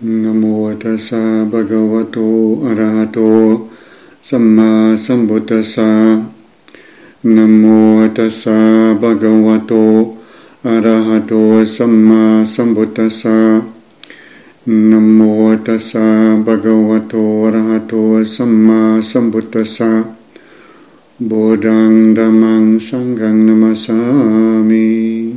Namo tassa bhagavato arahato samma sambuddhassa. Namo tassa bhagavato arahato samma sambuddhassa. Namo tassa bhagavato arahato samma sambuddhassa. Bodhang dhammang sanghang namasami.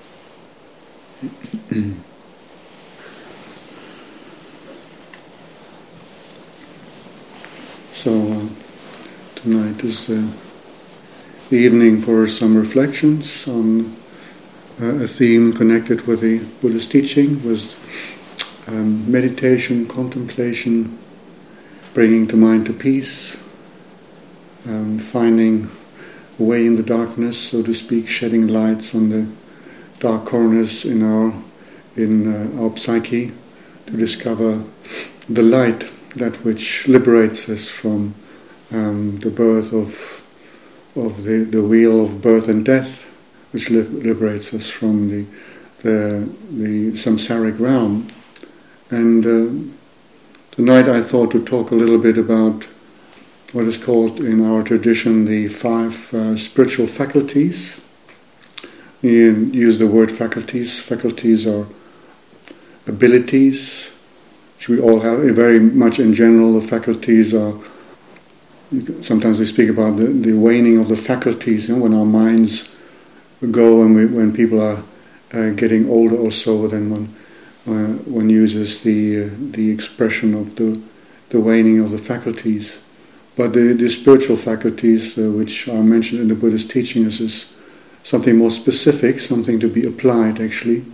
So tonight is the evening for some reflections on a theme connected with the Buddha's teaching, was meditation, contemplation, bringing the mind to peace, finding a way in the darkness, so to speak, shedding lights on the dark corners in our psyche to discover the light, that which liberates us from the birth of the wheel of birth and death, which liberates us from the samsaric realm. And tonight I thought to talk a little bit about what is called in our tradition the 5 spiritual faculties. We use the word faculties. Faculties are abilities, which we all have very much in general. The faculties are, sometimes we speak about the waning of the faculties, when our minds go and when people are getting older or so, then one uses the expression of the waning of the faculties. But the spiritual faculties, which are mentioned in the Buddhist teachings, is something more specific, something to be applied actually.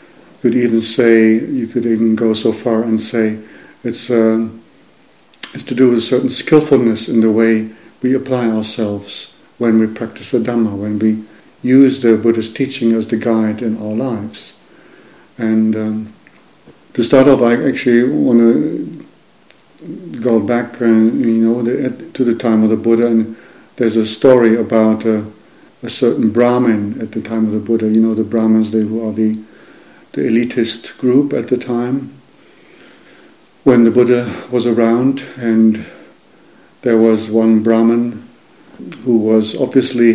You could even go so far and say it's to do with a certain skillfulness in the way we apply ourselves when we practice the Dhamma, when we use the Buddhist teaching as the guide in our lives. And to start off, I actually want to go back, to the time of the Buddha, and there's a story about a certain Brahmin at the time of the Buddha. The Brahmins, they were the elitist group at the time when the Buddha was around, and there was one Brahmin who was obviously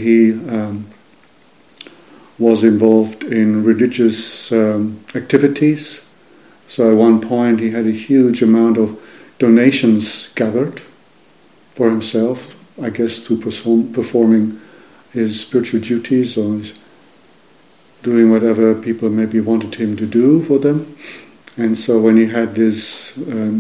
was involved in religious activities. So at one point he had a huge amount of donations gathered for himself, I guess through performing his spiritual duties or doing whatever people maybe wanted him to do for them. And so when he had this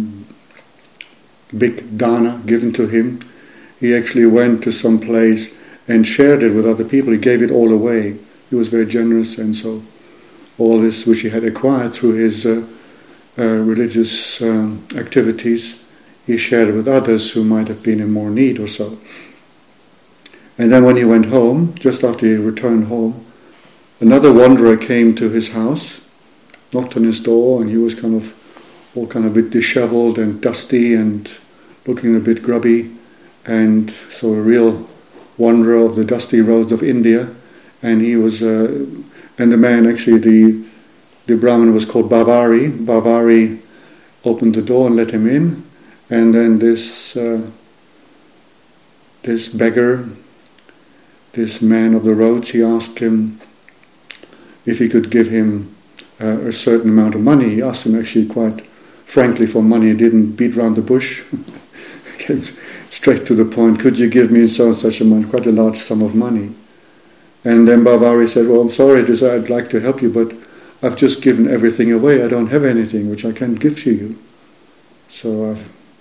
big dana given to him, he actually went to some place and shared it with other people. He gave it all away. He was very generous, and so all this which he had acquired through his religious activities, he shared it with others who might have been in more need or so. And then when he went home, just after he returned home, another wanderer came to his house, knocked on his door, and he was all a bit disheveled and dusty and looking a bit grubby, and so a real wanderer of the dusty roads of India. And he was, and the man, actually the Brahmin was called Bavari. Bavari opened the door and let him in, and then this beggar, this man of the roads, he asked him if he could give him a certain amount of money. He asked him actually quite frankly for money. He didn't beat around the bush. He came straight to the point. Could you give me so and such amount, quite a large sum of money? And then Bavari said, well, I'm sorry to say I'd like to help you, but I've just given everything away. I don't have anything which I can give to you. So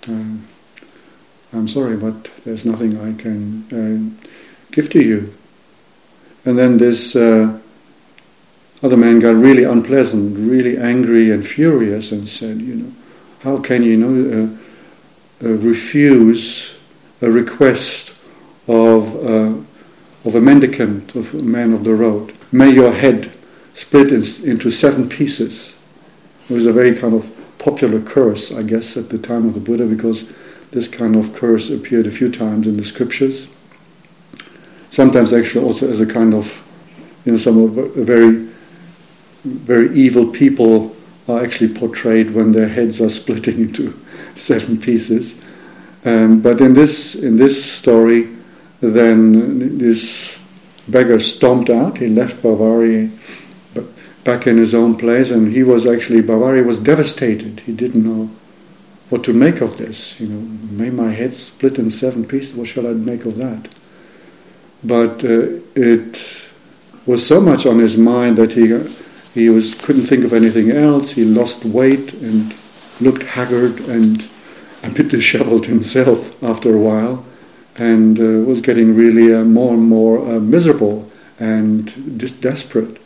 I'm sorry, but there's nothing I can give to you. And then this other man got really unpleasant, really angry and furious, and said, how can you refuse a request of a mendicant, of a man of the road? May your head split into 7 pieces. It was a very kind of popular curse, I guess, at the time of the Buddha, because this kind of curse appeared a few times in the scriptures. Sometimes actually also as a kind of, some of very, very evil people are actually portrayed when their heads are splitting into 7 pieces. But in this story, then this beggar stomped out. He left Bhavara back in his own place, and Bhavara was devastated. He didn't know what to make of this. May my head split in 7 pieces. What shall I make of that? But it was so much on his mind that he couldn't think of anything else. He lost weight and looked haggard and a bit disheveled himself after a while, and was getting really more and more miserable and just desperate.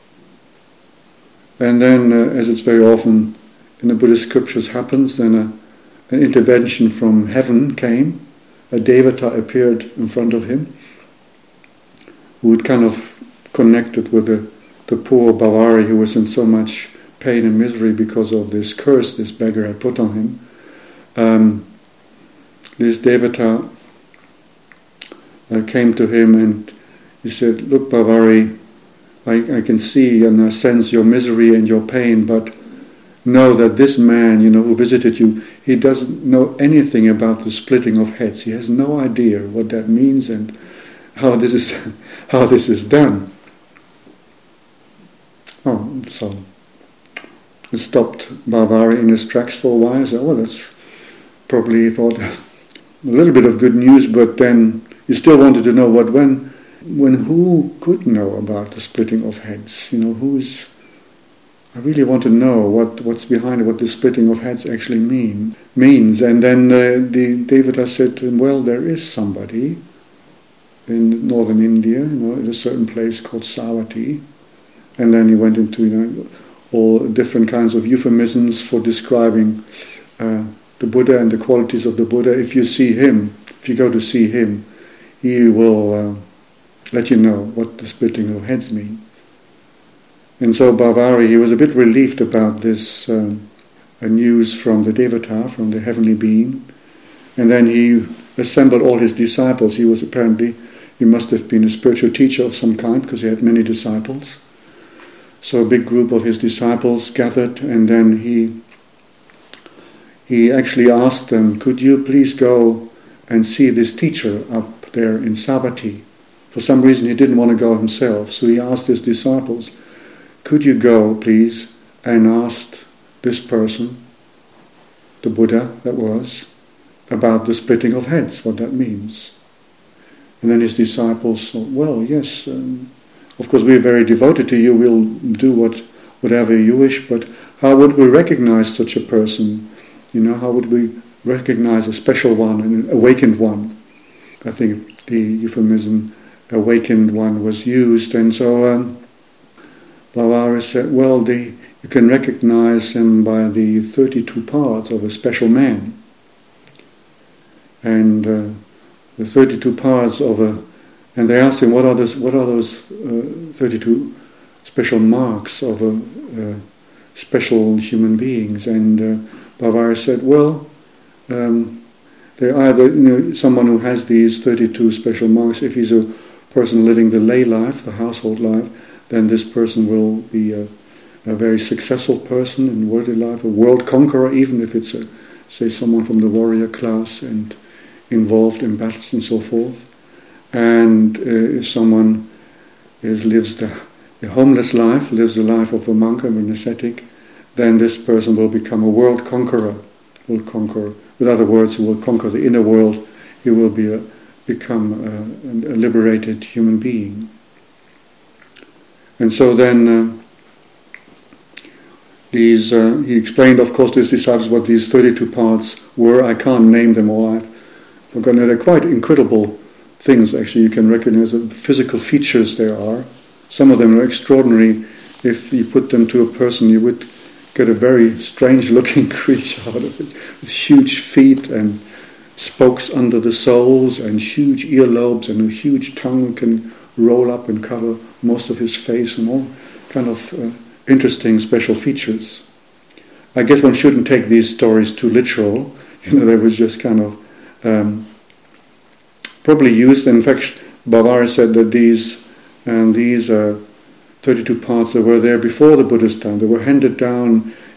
And then, as it's very often in the Buddhist scriptures happens, then an intervention from heaven came. A devata appeared in front of him, who had kind of connected with the poor Bhavara who was in so much pain and misery because of this curse this beggar had put on him. This devata came to him and he said, "Look, Bhavara, I can see and I sense your misery and your pain, but know that this man, who visited you, he doesn't know anything about the splitting of heads. He has no idea what that means and how this is done." Oh, so it stopped Bhavara in his tracks for a while. He said, that's probably, he thought, a little bit of good news, but then he still wanted to know when who could know about the splitting of heads? I really want to know what's behind it, what the splitting of heads actually means. And then the Devata said to him, well, there is somebody in northern India, in a certain place called Savatthi. And then he went into, all different kinds of euphemisms for describing the Buddha and the qualities of the Buddha. If you go to see him, he will let you know what the splitting of heads mean. And so Bhavara, he was a bit relieved about this news from the Devata, from the heavenly being. And then he assembled all his disciples. He must have been a spiritual teacher of some kind, because he had many disciples. So a big group of his disciples gathered, and then he actually asked them, could you please go and see this teacher up there in Savatthi? For some reason he didn't want to go himself, so he asked his disciples, could you go, please, and ask this person, the Buddha that was, about the splitting of heads, what that means? And then his disciples thought, well, yes, of course we're very devoted to you, we'll do whatever you wish, but how would we recognize such a person? How would we recognize a special one, an awakened one? I think the euphemism awakened one was used, and so Bhavara said, well, you can recognize him by the 32 parts of a special man. And the 32 parts and they asked him, what are those 32 special marks of special human beings? And Bhavara said, well, they're either someone who has these 32 special marks. If he's a person living the lay life, the household life, then this person will be a very successful person in worldly life, a world conqueror, even if it's say someone from the warrior class and involved in battles and so forth. And if someone lives the homeless life, lives the life of a monk or an ascetic, then this person will become a world conqueror. Will conquer, with other words, he will conquer the inner world. He will become a liberated human being. And so then he explained, of course, to his disciples what these 32 parts were. I can't name them all. I've forgotten. They're quite incredible things, actually. You can recognize the physical features there are. Some of them are extraordinary. If you put them to a person, you would get a very strange-looking creature out of it, with huge feet and spokes under the soles and huge earlobes and a huge tongue can roll up and cover most of his face and all kind of interesting special features. I guess one shouldn't take these stories too literal. They were just kind of probably used. In fact, Bhavara said that these 32 parts that were there before the Buddha's time, they were handed down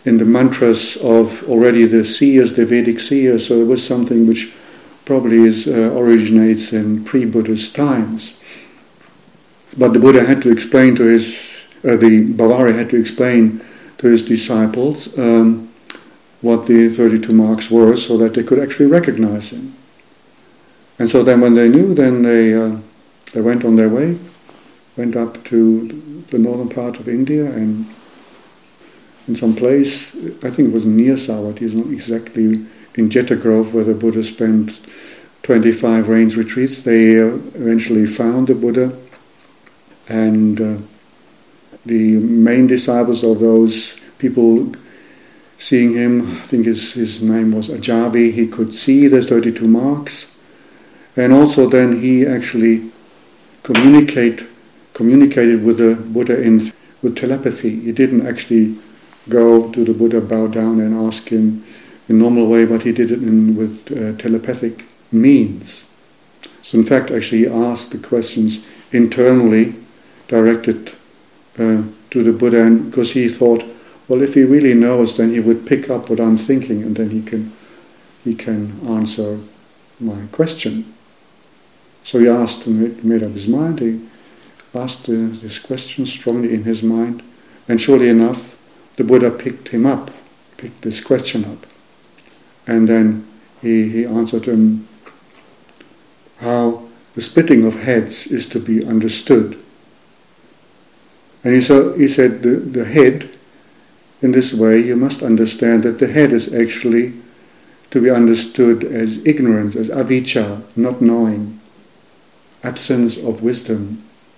in the mantras of already the seers, the Vedic seers. So it was something which probably originates in pre-Buddhist times. But the Buddha had to explain to the Bavari had to explain to his disciples what the 32 marks were, so that they could actually recognize him. And so then when they knew, then they went on their way, went up to the northern part of India, and in some place, I think it was near Savatthi, not exactly in Jeta Grove, where the Buddha spent 25 rains retreats. They eventually found the Buddha, and the main disciples of those people seeing him, I think his name was Ajavi, he could see the 32 marks, and also then he actually communicated with the Buddha with telepathy. He didn't actually go to the Buddha, bow down and ask him in normal way, but he did it with telepathic means. So in fact, actually he asked the questions internally, directed to the Buddha, and because he thought, well, if he really knows, then he would pick up what I'm thinking, and then he can answer my question. So he asked, made up his mind. He asked this question strongly in his mind, and surely enough, the Buddha picked this question up, and then he answered him how the splitting of heads is to be understood. And he said the head, in this way, you must understand that the head is actually to be understood as ignorance, as avijja, not knowing, absence of wisdom.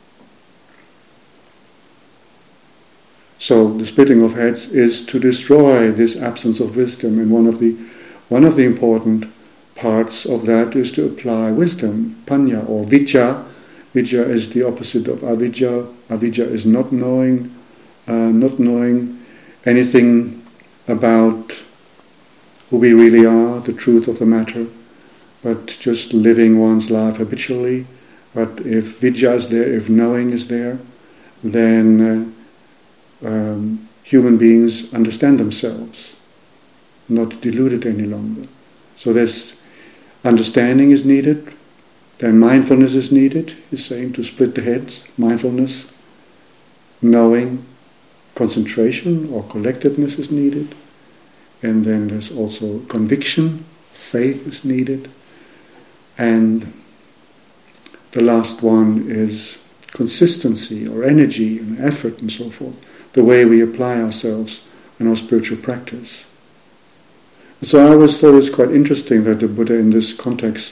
So the splitting of heads is to destroy this absence of wisdom, and one of the important parts of that is to apply wisdom, panya or vijja. Vijja is the opposite of avijja. Avijja is not knowing anything about who we really are, the truth of the matter, but just living one's life habitually. But if vijja is there, if knowing is there, then human beings understand themselves, not deluded any longer. So there's understanding is needed, then mindfulness is needed. He's saying to split the heads, mindfulness, knowing, concentration or collectedness is needed, and then there's also conviction, faith is needed, and the last one is consistency or energy and effort and so forth, the way we apply ourselves in our spiritual practice. So I always thought it's quite interesting that the Buddha in this context,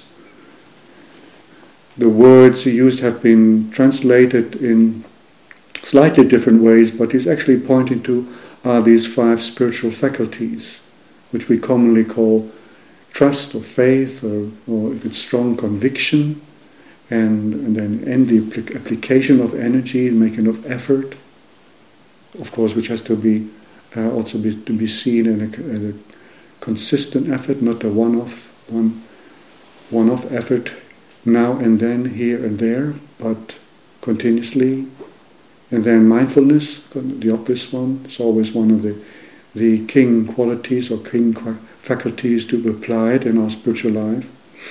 the words he used have been translated in slightly different ways, but he's actually pointing to are these 5 spiritual faculties, which we commonly call trust or faith, or if it's strong, conviction, and then the application of energy, making of effort, of course, which has to be also to be seen in a consistent effort, not a one-off effort now and then, here and there, but continuously. And then mindfulness, the obvious one, it's always one of the king qualities or king faculties to be applied in our spiritual life.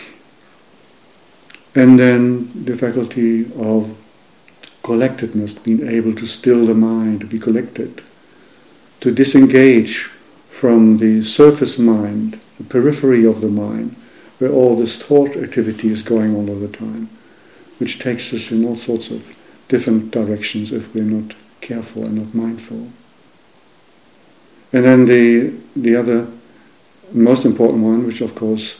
And then the faculty of collectedness, being able to still the mind, to be collected, to disengage from the surface mind, the periphery of the mind, where all this thought activity is going on all the time, which takes us in all sorts of different directions if we're not careful and not mindful. And then the other most important one, which of course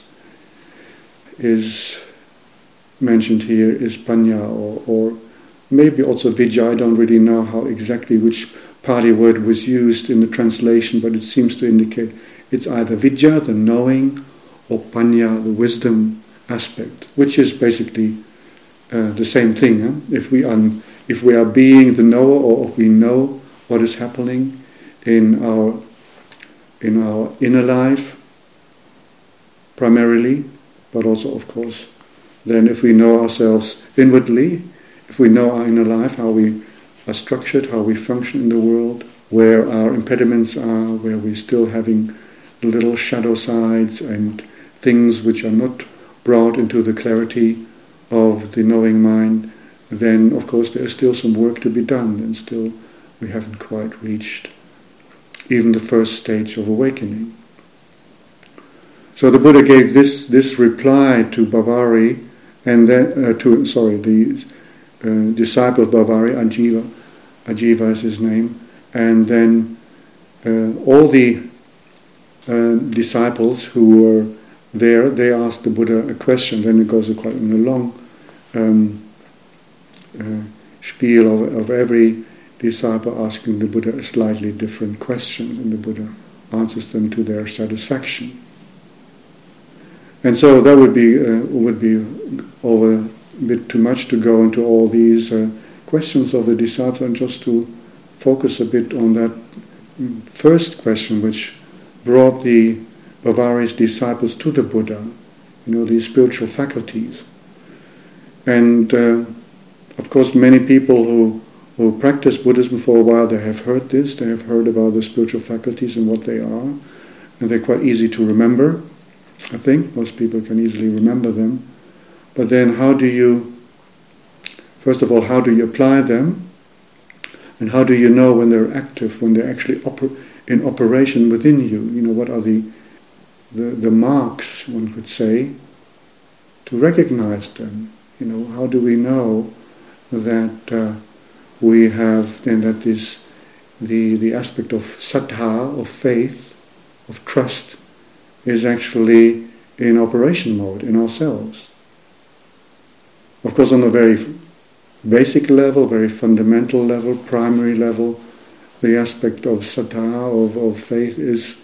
is mentioned here, is panya, or maybe also vijja. I don't really know how exactly which Pali word was used in the translation, but it seems to indicate it's either vijja, the knowing, or panya, the wisdom aspect, which is basically the same thing. Huh? If we are being the knower, or if we know what is happening in our inner life primarily, but also of course then if we know ourselves inwardly, if we know our inner life, how we are structured, how we function in the world, where our impediments are, where we're still having little shadow sides and things which are not brought into the clarity of the knowing mind, then of course there's still some work to be done, and still we haven't quite reached even the first stage of awakening. So the Buddha gave this reply to Bhavari, and then the disciple of Bhavari, Ajiva is his name, and then all the disciples who were there, they asked the Buddha a question. Then it goes quite in a long spiel of every disciple asking the Buddha a slightly different question, and the Buddha answers them to their satisfaction. And so that would be over a bit too much to go into all these questions of the disciples, and just to focus a bit on that first question, which brought the Bhavari's disciples to the Buddha, these spiritual faculties. And of course many people who practice Buddhism for a while, they have heard this, they have heard about the spiritual faculties and what they are, and they're quite easy to remember. I think most people can easily remember them. But then first of all, how do you apply them? And how do you know when they're active, when they're actually in operation within you? What are the marks, one could say, to recognize them? How do we know that we have, and that is the aspect of saddha, of faith, of trust, is actually in operation mode in ourselves? Of course, on a very basic level, very fundamental level, primary level, the aspect of saddha, of faith, is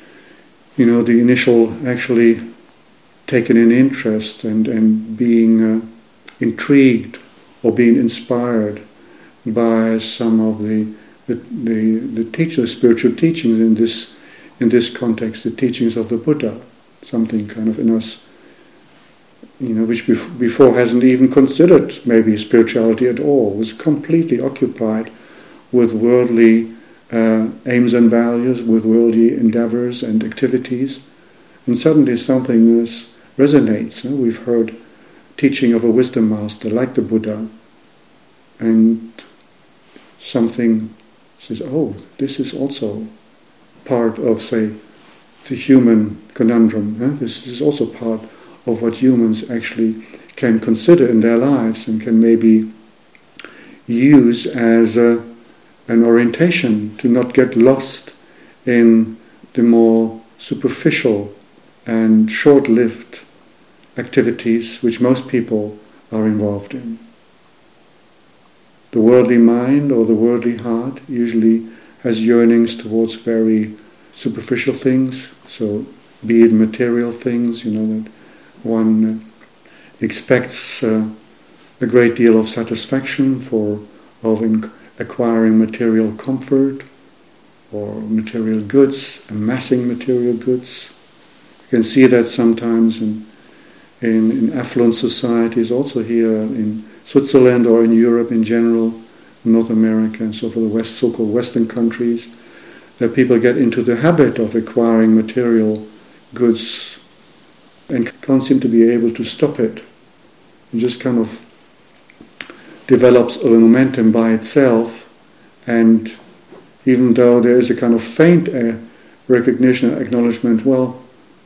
the initial actually taken in interest and being intrigued or being inspired by some of the teachers, spiritual teachings in this context, the teachings of the Buddha, something kind of in us, which before hasn't even considered maybe spirituality at all, was completely occupied with worldly aims and values, with worldly endeavors and activities, and suddenly something resonates. We've heard teaching of a wisdom master like the Buddha, and something says, oh, this is also part of, say, the human conundrum. This is also part of what humans actually can consider in their lives and can maybe use as an orientation to not get lost in the more superficial and short-lived activities which most people are involved in. The worldly mind or the worldly heart usually has yearnings towards very superficial things, so be it material things, that one expects a great deal of satisfaction of acquiring material comfort or material goods, amassing material goods. You can see that sometimes in affluent societies, also here in Switzerland or in Europe in general, North America and so forth, the so-called Western countries, that people get into the habit of acquiring material goods and can't seem to be able to stop it. It just kind of develops a momentum by itself, and even though there is a kind of faint recognition, acknowledgement, well,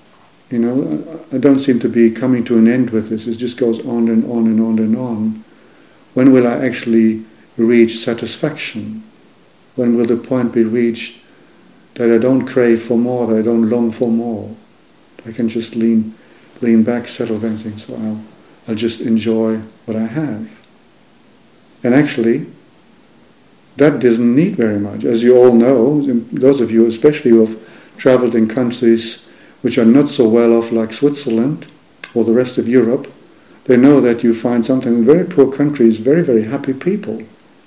I don't seem to be coming to an end with this. It just goes on and on and on and on. When will I actually reach satisfaction? When will the point be reached that I don't crave for more, that I don't long for more? I can just lean back, settle back, and think, so I'll just enjoy what I have. And actually, that doesn't need very much. As you all know, those of you especially who have traveled in countries which are not so well off like Switzerland or the rest of Europe, they know that you find sometimes in very poor countries very, very happy people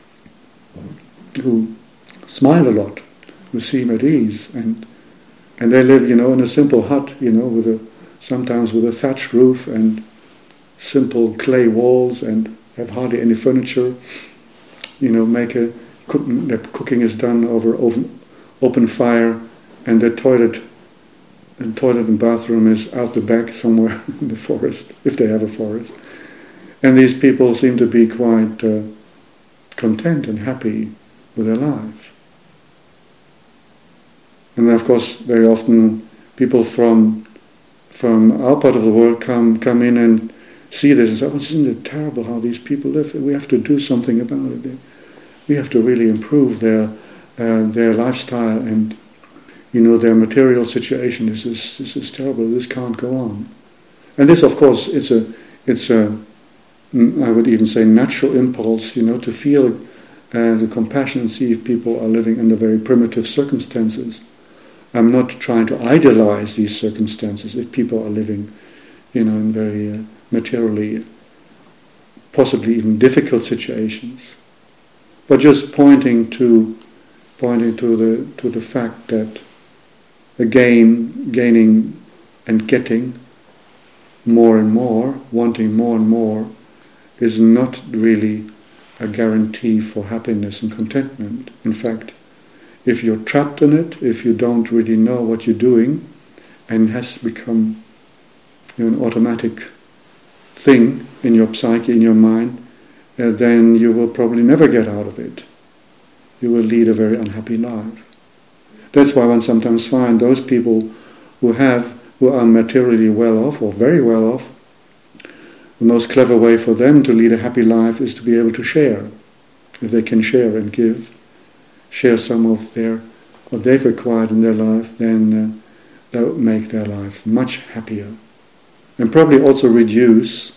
who smile a lot, who seem at ease, and they live, in a simple hut, sometimes with a thatched roof and simple clay walls, and have hardly any furniture. Make a cooking is done over open fire, and the toilet and bathroom is out the back somewhere in the forest, if they have a forest. And these people seem to be quite content and happy with their life. And of course, very often people from our part of the world come in and see this and say, "Oh, isn't it terrible how these people live? We have to do something about it. We have to really improve their lifestyle and their material situation. This is terrible. This can't go on." And this, of course, it's a I would even say natural impulse, to feel the compassion and see if people are living under very primitive circumstances. I'm not trying to idealize these circumstances if people are living, in very materially, possibly even difficult situations, but just pointing to the fact that gaining and getting more and more, wanting more and more, is not really a guarantee for happiness and contentment. In fact, if you're trapped in it, if you don't really know what you're doing, and it has become an automatic thing in your psyche, in your mind, then you will probably never get out of it. You will lead a very unhappy life. That's why one sometimes finds those people who are materially well off or very well off, the most clever way for them to lead a happy life is to be able to share. If they can share and share some of what they've acquired in their life, then that will make their life much happier. And probably also reduce,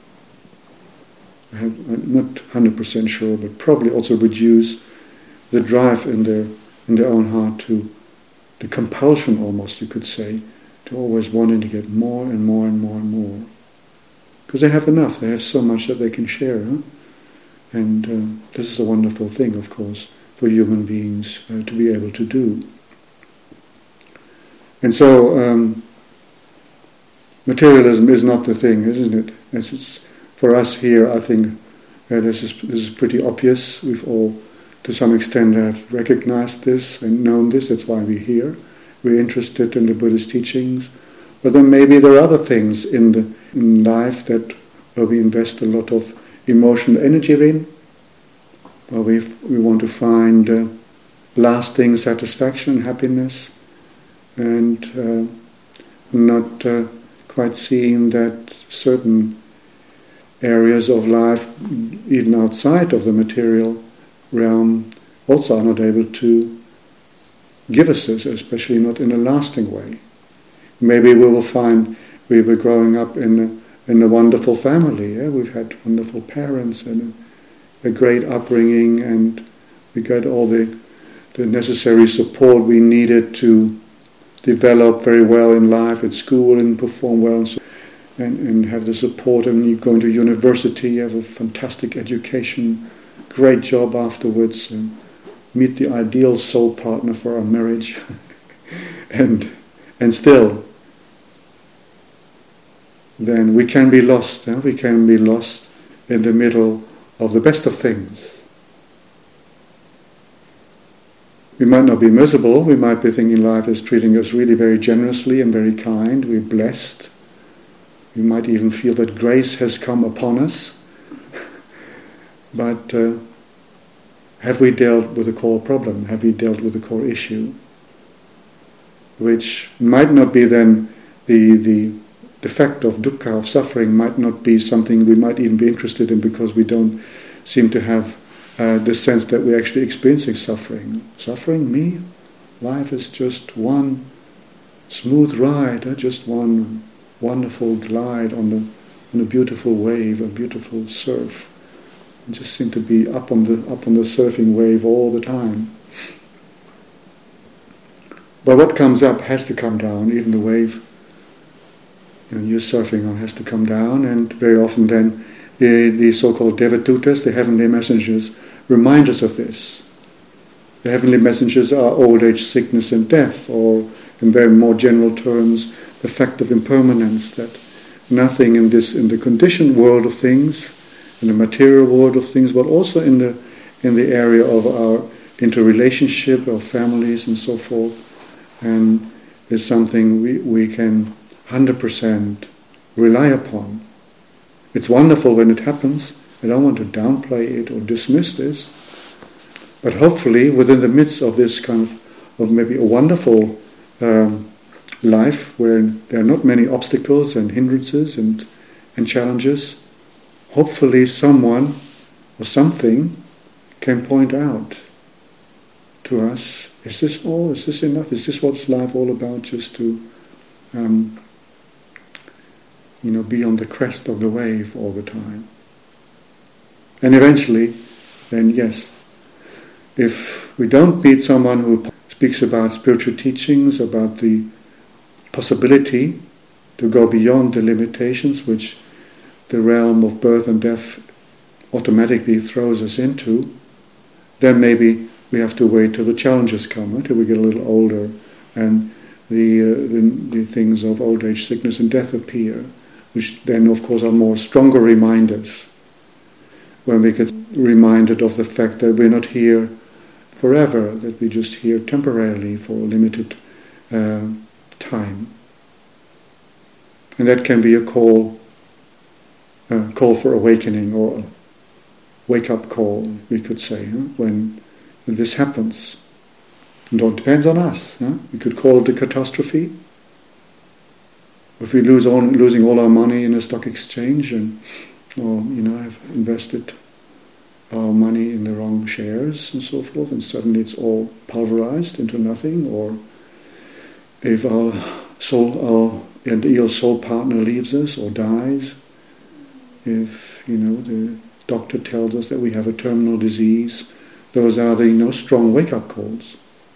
I'm not 100% sure, but probably also reduce the drive in their own heart to the compulsion, almost you could say, to always wanting to get more and more and more and more. Because they have enough, they have so much that they can share. And this is a wonderful thing, of course, for human beings to be able to do. And so materialism is not the thing, isn't it? For us here, I think this is pretty obvious. We've all, to some extent, have recognized this and known this. That's why we're here. We're interested in the Buddhist teachings. But then maybe there are other things in life where we invest a lot of emotional energy in, where we want to find lasting satisfaction and happiness, and not quite seeing that certain areas of life, even outside of the material realm, also are not able to give us this, especially not in a lasting way. Maybe we will find we were growing up in a wonderful family. Yeah? We've had wonderful parents and a great upbringing, and we got all the necessary support we needed to develop very well in life at school and perform well, and have the support. And you go into university, you have a fantastic education, great job afterwards, and meet the ideal soul partner for our marriage, and still, then we can be lost. We can be lost in the middle of the best of things. We might not be miserable. We might be thinking life is treating us really very generously and very kind. We're blessed. We might even feel that grace has come upon us. But have we dealt with the core problem? Have we dealt with the core issue? Which might not be then the fact of dukkha, of suffering, might not be something we might even be interested in, because we don't seem to have the sense that we're actually experiencing suffering. Suffering, me? Life is just one smooth ride, just one wonderful glide on a beautiful wave, a beautiful surf. I just seem to be up on the surfing wave all the time. But what comes up has to come down. Even the wave you're surfing on has to come down, and very often then the so-called Devadutas, the heavenly messengers, remind us of this. The heavenly messengers are old age, sickness and death, or in very more general terms, the fact of impermanence, that nothing in the conditioned world of things, in the material world of things, but also in in the area of our interrelationship, of families and so forth, and is something we can 100% rely upon. It's wonderful when it happens. I don't want to downplay it or dismiss this, but hopefully within the midst of this kind of maybe a wonderful life where there are not many obstacles and hindrances and challenges, hopefully someone or something can point out to us, is this all? Is this enough? Is this what's life all about? Just to be on the crest of the wave all the time. And eventually, then yes, if we don't meet someone who speaks about spiritual teachings, about the possibility to go beyond the limitations which the realm of birth and death automatically throws us into, then maybe we have to wait till the challenges come, until we get a little older and the things of old age, sickness and death appear, which then of course are more stronger reminders, when we get reminded of the fact that we're not here forever, that we're just here temporarily for a limited time. And that can be a call for awakening, or a wake-up call, we could say, when this happens. It all depends on us. We could call it a catastrophe. If we losing all our money in a stock exchange, or have invested our money in the wrong shares and so forth, and suddenly it's all pulverized into nothing, or if our ideal soul partner leaves us or dies, if the doctor tells us that we have a terminal disease, those are the strong wake-up calls.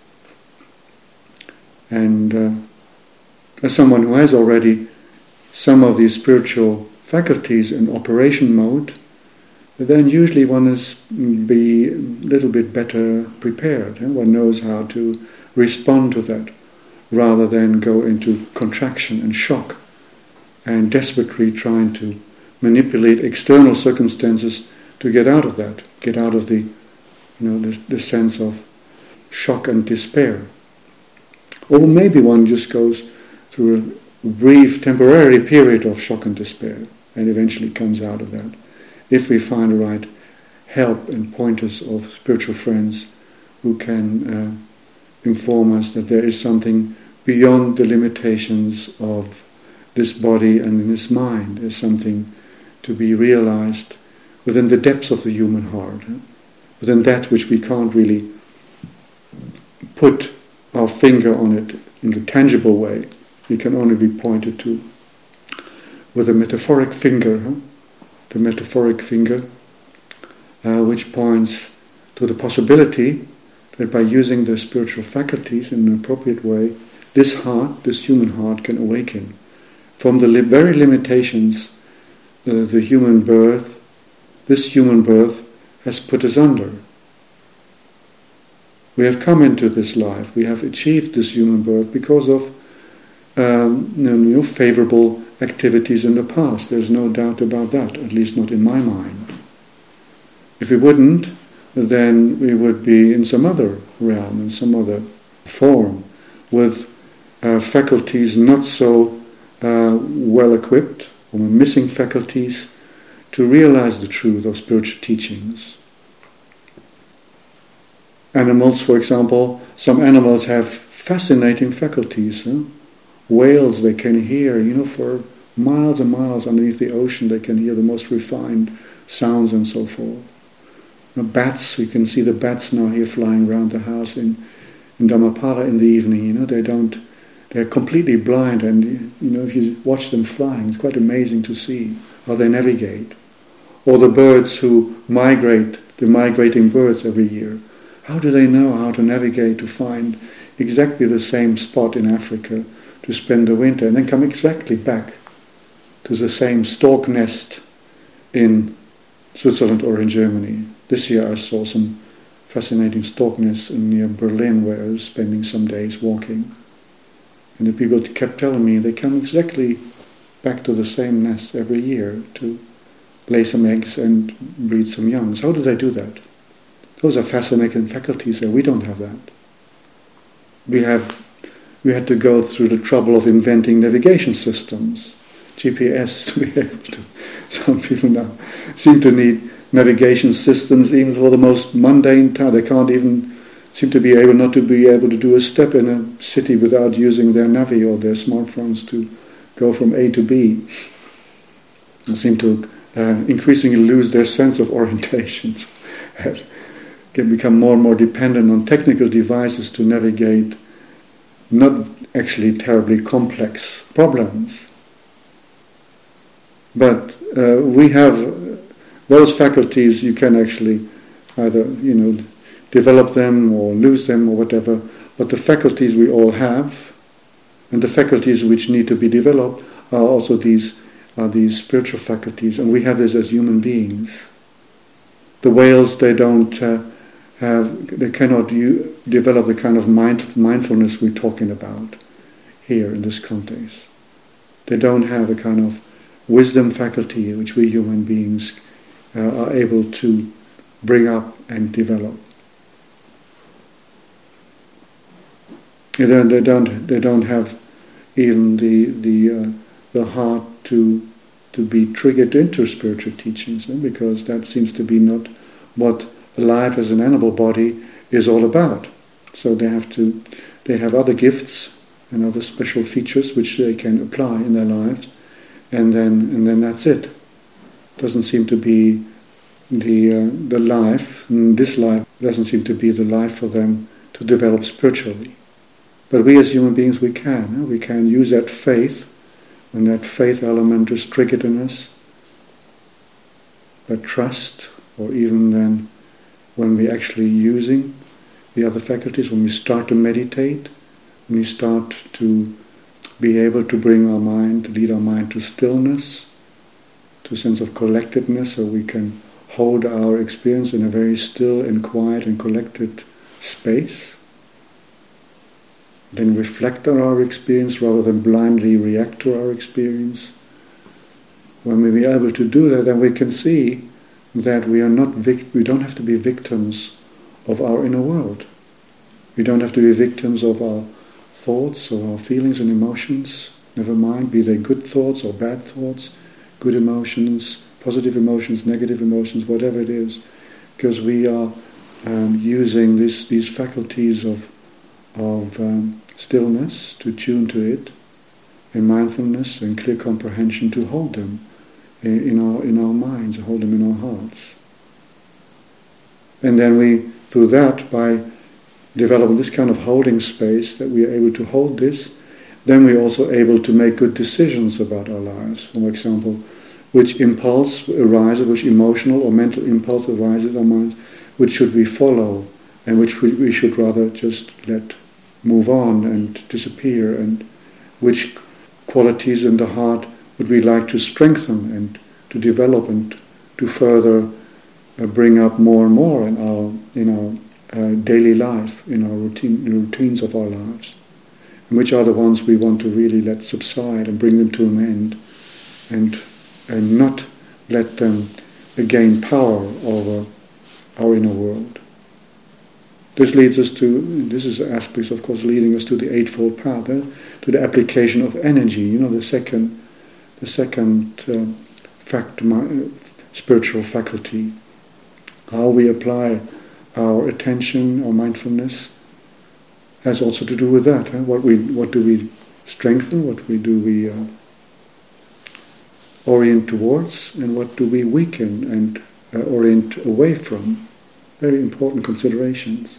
And as someone who has already some of these spiritual faculties in operation mode, then usually one is be a little bit better prepared. One knows how to respond to that, rather than go into contraction and shock and desperately trying to manipulate external circumstances to get out of that, get out of the sense of shock and despair. Or maybe one just goes through a brief temporary period of shock and despair and eventually comes out of that, if we find the right help and pointers of spiritual friends who can inform us that there is something beyond the limitations of this body and in this mind. There's something to be realized within the depths of the human heart, within that which we can't really put our finger on it in a tangible way. It can only be pointed to with a metaphoric finger, the metaphoric finger, which points to the possibility that by using the spiritual faculties in an appropriate way, this heart, this human heart, can awaken from the very limitations the human birth, this human birth has put us under. We have come into this life, we have achieved this human birth because of favorable activities in the past. There's no doubt about that, at least not in my mind. If we wouldn't, then we would be in some other realm, in some other form, with faculties not so well equipped, or missing faculties to realize the truth of spiritual teachings. Animals, for example, some animals have fascinating faculties. Whales, they can hear, for miles and miles underneath the ocean, they can hear the most refined sounds and so forth. Bats, we can see the bats now here flying around the house in Dhammapala in the evening. They're completely blind, and if you watch them flying, it's quite amazing to see how they navigate. Or the birds who migrate, the migrating birds every year. How do they know how to navigate to find exactly the same spot in Africa to spend the winter, and then come exactly back to the same stork nest in Switzerland or in Germany? This year I saw some fascinating stork nests near Berlin, where I was spending some days walking. And the people kept telling me they come exactly back to the same nest every year to lay some eggs and breed some young. So how do they do that? Those are fascinating faculties, and we don't have that. We had to go through the trouble of inventing navigation systems, GPS, to be able to. Some people now seem to need navigation systems even for the most mundane task. They can't even seem to be able not to be able to do a step in a city without using their Navi or their smartphones to go from A to B. They seem to increasingly lose their sense of orientation. Can become more and more dependent on technical devices to navigate not actually terribly complex problems. But we have those faculties. You can actually either develop them or lose them or whatever. But the faculties we all have, and the faculties which need to be developed, are also these spiritual faculties, and we have this as human beings. The whales, they don't they cannot develop the kind of mindfulness we're talking about here in this context. They don't have a kind of wisdom faculty which we human beings are able to bring up and develop. They don't have even the heart to be triggered into spiritual teachings, because that seems to be not what life as an animal body is all about. So they have other gifts and other special features which they can apply in their lives, and then that's it. Doesn't seem to be the life. This life doesn't seem to be the life for them to develop spiritually. But we as human beings, we can use that faith, when that faith element is triggered in us, that trust, or even then when we're actually using the other faculties, when we start to meditate, when we start to be able to lead our mind to stillness, to a sense of collectedness, so we can hold our experience in a very still and quiet and collected space, then reflect on our experience rather than blindly react to our experience. When we are able to do that, then we can see that we don't have to be victims of our inner world. We don't have to be victims of our thoughts or our feelings and emotions. Never mind, be they good thoughts or bad thoughts, good emotions, positive emotions, negative emotions, whatever it is, because we are using these faculties of stillness to tune to it, and mindfulness and clear comprehension to hold them in our minds, hold them in our hearts. And then we, through that, by developing this kind of holding space, that we are able to hold this, then we're also able to make good decisions about our lives. For example, which impulse arises, which emotional or mental impulse arises in our minds, which should we follow, and which we should rather just let move on and disappear, and which qualities in the heart would we like to strengthen and to develop and to further bring up more and more in our daily life, in our routines of our lives, and which are the ones we want to really let subside and bring them to an end, and not let them gain power over our inner world. This is aspects, of course, leading us to the Eightfold Path, to the application of energy. The second spiritual faculty. How we apply our attention, our mindfulness, has also to do with that. What do we strengthen? What do we orient towards? And what do we weaken and orient away from? Very important considerations.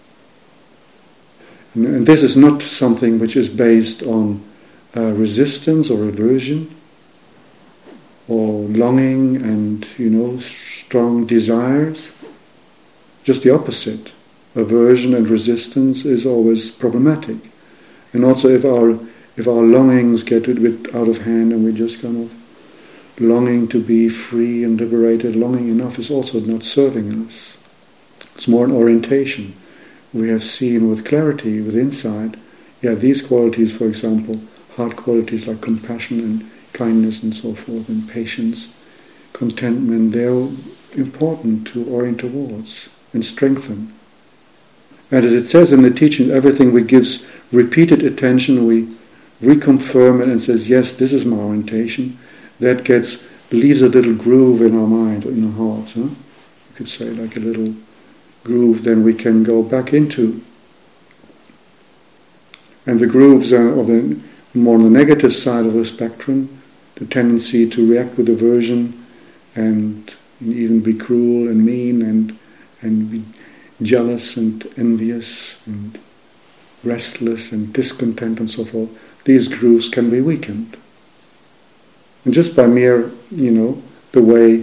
And this is not something which is based on resistance or aversion or longing and strong desires. Just the opposite. Aversion and resistance is always problematic. And also if our longings get a bit out of hand and we're just kind of longing to be free and liberated, longing enough is also not serving us. It's more an orientation. We have seen with clarity, with insight, these qualities, for example, heart qualities like compassion and kindness and so forth, and patience, contentment, they're important to orient towards. and strengthen. And as it says in the teaching, everything we give repeated attention, we reconfirm it and says, yes, this is my orientation. That leaves a little groove in our mind, in our heart. Huh? You could say like a little groove, then we can go back into. And the grooves are more on the negative side of the spectrum, the tendency to react with aversion and even be cruel and mean and be jealous and envious and restless and discontent and so forth. These grooves can be weakened. And just by mere, the way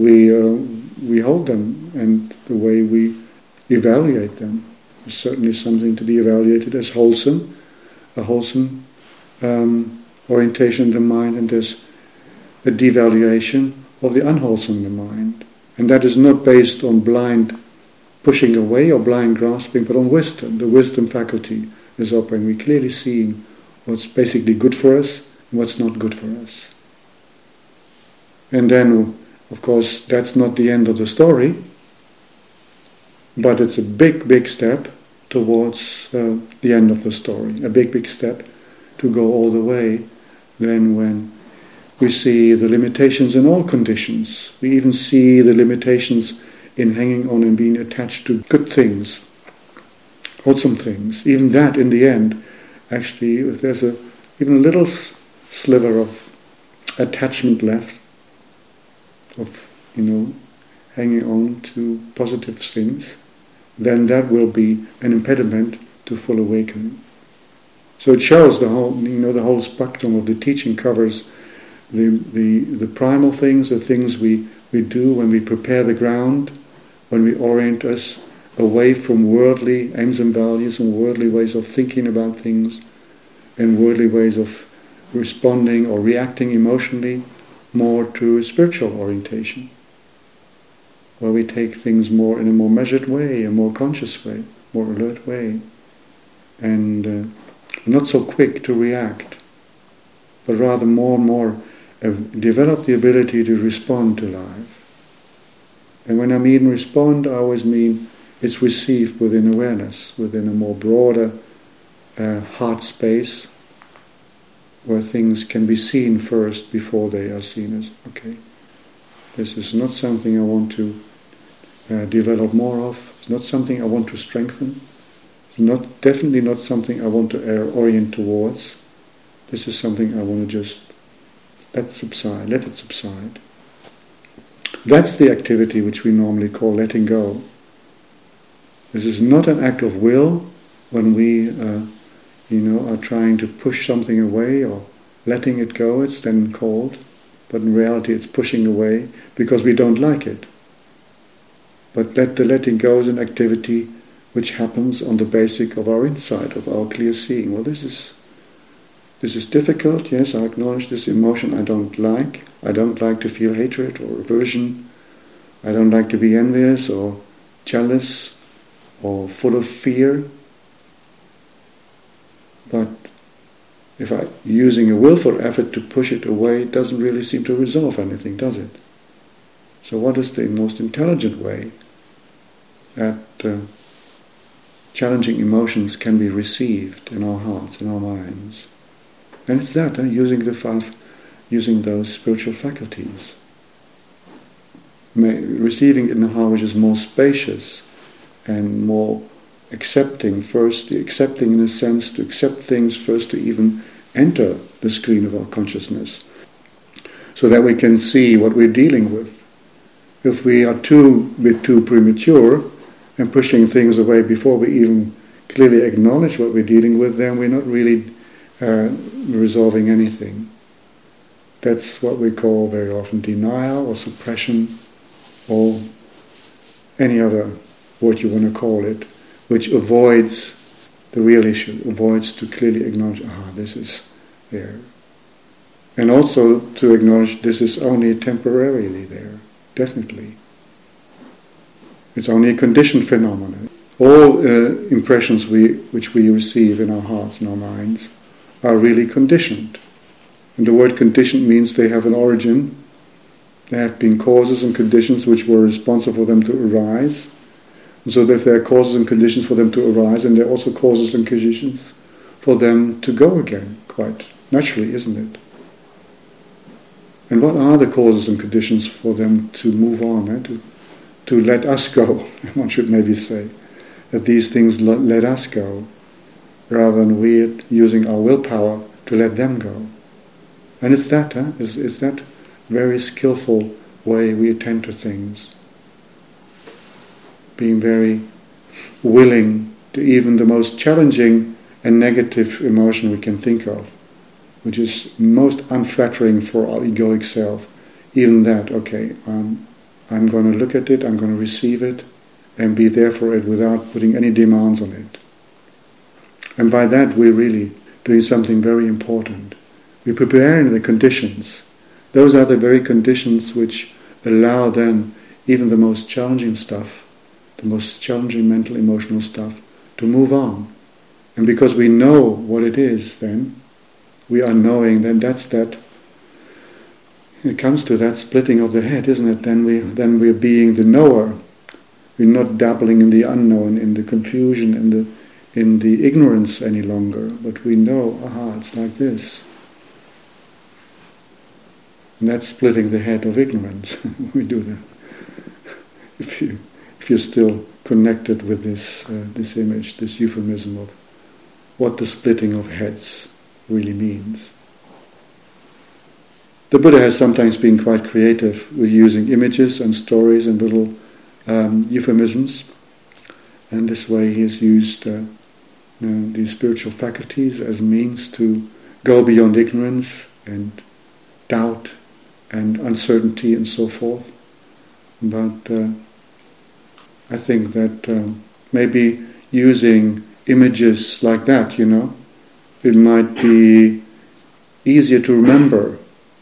we hold them and the way we evaluate them is certainly something to be evaluated as wholesome, a wholesome orientation in the mind, and there's a devaluation of the unwholesome in the mind. And that is not based on blind pushing away or blind grasping, but on wisdom. The wisdom faculty is operating. We're clearly seeing what's basically good for us and what's not good for us. And then, of course, that's not the end of the story, but it's a big, big step towards the end of the story. A big, big step to go all the way. Then when we see the limitations in all conditions, we even see the limitations in hanging on and being attached to good things, wholesome things. Even that, in the end, actually, if there's even a little sliver of attachment left, of hanging on to positive things, then that will be an impediment to full awakening. So it shows the whole spectrum of the teaching covers the primal things, the things we do when we prepare the ground, when we orient us away from worldly aims and values and worldly ways of thinking about things and worldly ways of responding or reacting emotionally, more to a spiritual orientation, where we take things more in a more measured way, a more conscious way, more alert way, and not so quick to react, but rather more and more develop the ability to respond to life. And when I mean respond, I always mean it's received within awareness, within a more broader heart space, where things can be seen first before they are seen as, okay, this is not something I want to develop more of, it's not something I want to strengthen, it's definitely not something I want to orient towards. This is something I want to just let it subside. That's the activity which we normally call letting go. This is not an act of will when we are trying to push something away or letting it go, it's then called, but in reality it's pushing away because we don't like it. But the letting go is an activity which happens on the basis of our insight, of our clear seeing. Well, this is difficult, yes, I acknowledge this emotion I don't like. I don't like to feel hatred or aversion. I don't like to be envious or jealous or full of fear. But if I'm using a willful effort to push it away, it doesn't really seem to resolve anything, does it? So what is the most intelligent way that challenging emotions can be received in our hearts, in our minds? And it's that, using those spiritual faculties. Receiving it in a heart which is more spacious and more accepting in a sense, to accept things first to even enter the screen of our consciousness, so that we can see what we're dealing with. If we are too premature and pushing things away before we even clearly acknowledge what we're dealing with, then we're not really resolving anything. That's what we call very often denial or suppression or any other word you want to call it, which avoids the real issue, avoids to clearly acknowledge, this is there. And also to acknowledge this is only temporarily there, definitely. It's only a conditioned phenomenon. All impressions which we receive in our hearts and our minds are really conditioned. And the word conditioned means they have an origin. There have been causes and conditions which were responsible for them to arise. And so if there are causes and conditions for them to arise, and there are also causes and conditions for them to go again, quite naturally, isn't it? And what are the causes and conditions for them to move on, to let us go? One should maybe say that these things let us go, rather than we using our willpower to let them go. And it's that, it's that very skillful way we attend to things, being very willing to even the most challenging and negative emotion we can think of, which is most unflattering for our egoic self. Even that, okay, I'm going to look at it, I'm going to receive it, and be there for it without putting any demands on it. And by that we're really doing something very important. We're preparing the conditions. Those are the very conditions which allow then even the most challenging stuff, the most challenging mental, emotional stuff, to move on. And because we know what it is then, we are knowing, then that's that. It comes to that splitting of the head, isn't it? Then we're being the knower. We're not dabbling in the unknown, in the confusion, in the ignorance any longer, but we know, it's like this. And that's splitting the head of ignorance. We do that. If you're still connected with this image, this euphemism of what the splitting of heads really means. The Buddha has sometimes been quite creative with using images and stories and little euphemisms, and this way he has used the spiritual faculties as means to go beyond ignorance and doubt and uncertainty and so forth. But I think that maybe using images like that, it might be easier to remember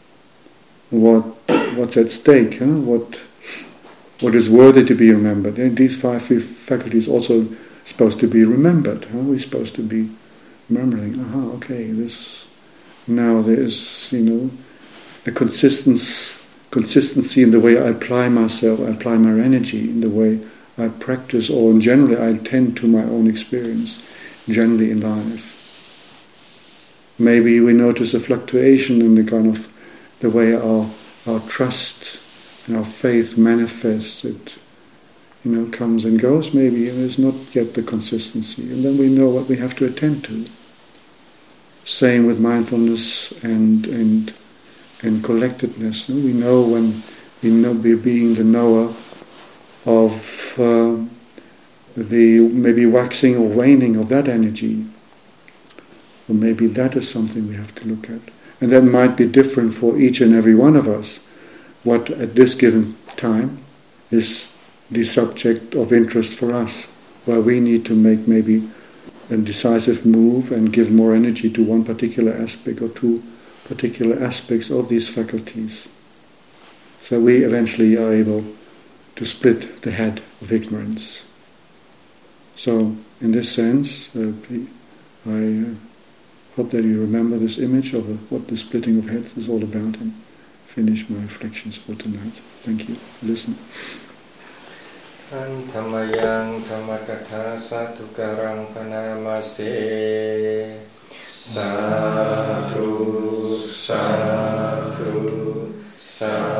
what's at stake, what is worthy to be remembered. And these five faculties also supposed to be remembered. We're supposed to be remembering, okay, this now there's a consistency in the way I apply myself, I apply my energy, in the way I practice, or in generally I attend to my own experience, generally in life. Maybe we notice a fluctuation in the kind of the way our trust and our faith manifests. It comes and goes. Maybe there's not yet the consistency, and then we know what we have to attend to. Same with mindfulness and collectedness. We know when we're being the knower of the maybe waxing or waning of that energy. Or maybe that is something we have to look at. And that might be different for each and every one of us. What at this given time is the subject of interest for us, where we need to make maybe a decisive move and give more energy to one particular aspect or two particular aspects of these faculties. So we eventually are able to split the head of ignorance. So in this sense, I hope that you remember this image of what the splitting of heads is all about, and finish my reflections for tonight. Thank you for listening. Antamayang Tamakatha Satukarang Panamase Sadhu Sadhu Sadhu